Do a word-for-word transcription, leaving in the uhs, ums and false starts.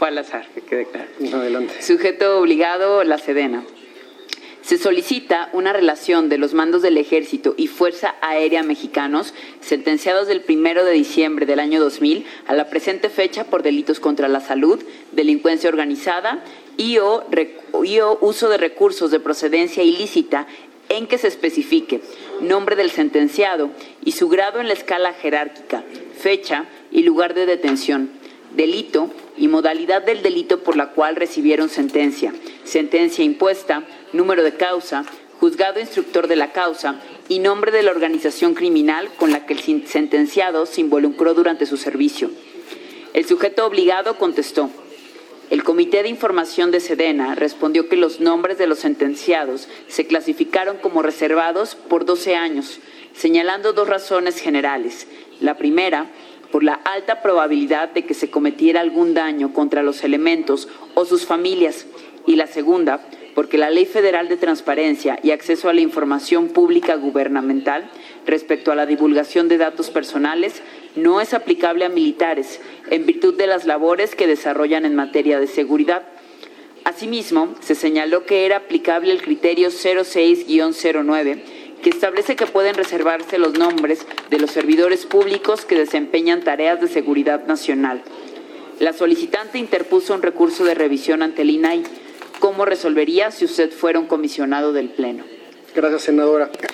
fue al azar, que quede claro. Adelante. Sujeto obligado, la Sedena. Se solicita una relación de los mandos del Ejército y Fuerza Aérea mexicanos sentenciados del primero de diciembre del año dos mil a la presente fecha por delitos contra la salud, delincuencia organizada y o, y o uso de recursos de procedencia ilícita, en que se especifique nombre del sentenciado y su grado en la escala jerárquica, fecha y lugar de detención, delito y modalidad del delito por la cual recibieron sentencia, sentencia impuesta, número de causa, juzgado instructor de la causa y nombre de la organización criminal con la que el sentenciado se involucró durante su servicio. El sujeto obligado contestó. El Comité de Información de Sedena respondió que los nombres de los sentenciados se clasificaron como reservados por doce años, señalando dos razones generales. La primera, por la alta probabilidad de que se cometiera algún daño contra los elementos o sus familias, y la segunda, porque la Ley Federal de Transparencia y Acceso a la Información Pública Gubernamental respecto a la divulgación de datos personales no es aplicable a militares en virtud de las labores que desarrollan en materia de seguridad. Asimismo, se señaló que era aplicable el criterio cero seis guión cero nueve, que establece que pueden reservarse los nombres de los servidores públicos que desempeñan tareas de seguridad nacional. La solicitante interpuso un recurso de revisión ante el I N A I. ¿Cómo resolvería si usted fuera un comisionado del Pleno? Gracias, senadora.